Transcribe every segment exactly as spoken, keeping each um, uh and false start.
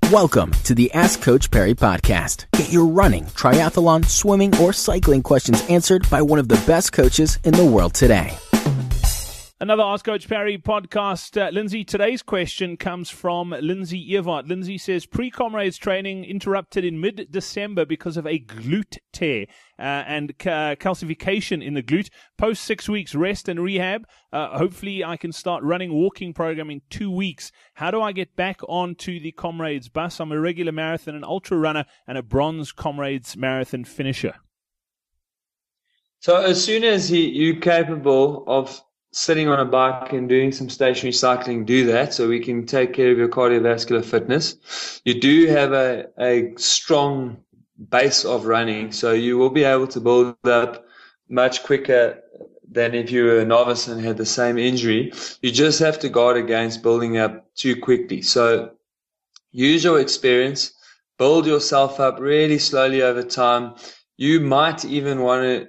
Welcome to the Ask Coach Perry podcast. Get your running, triathlon, swimming, or cycling questions answered by one of the best coaches in the world today. Another Ask Coach Perry podcast. Uh, Lindsay, today's question comes from Lindsay Evart. Lindsay says, pre-comrades training interrupted in mid-December because of a glute tear uh, and ca- calcification in the glute. Post six weeks rest and rehab. Uh, hopefully I can start running walking program in two weeks. How do I get back onto the comrades bus? I'm a regular marathon and ultra runner and a bronze comrades marathon finisher. So as soon as he, you're capable of sitting on a bike and doing some stationary cycling, do that so we can take care of your cardiovascular fitness. You do have a, a strong base of running, so you will be able to build up much quicker than if you were a novice and had the same injury. You just have to guard against building up too quickly. So use your experience, build yourself up really slowly over time. You might even want to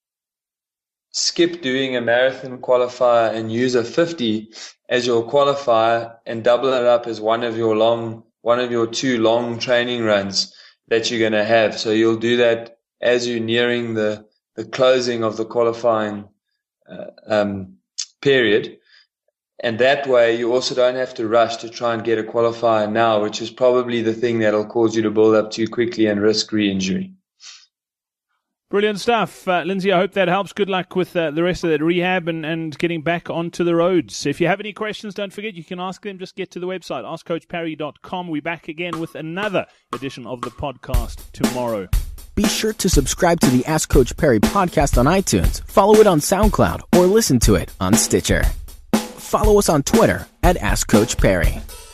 skip doing a marathon qualifier and use a fifty as your qualifier and double it up as one of your long, one of your two long training runs that you're going to have. So you'll do that as you're nearing the, the closing of the qualifying uh, um, period. And that way you also don't have to rush to try and get a qualifier now, which is probably the thing that'll cause you to build up too quickly and risk re-injury. Brilliant stuff. Uh, Lindsay, I hope that helps. Good luck with uh, the rest of that rehab and, and getting back onto the roads. If you have any questions, don't forget you can ask them. Just get to the website, ask coach perry dot com. We're back again with another edition of the podcast tomorrow. Be sure to subscribe to the Ask Coach Perry podcast on iTunes, follow it on SoundCloud, or listen to it on Stitcher. Follow us on Twitter at Ask Coach Perry.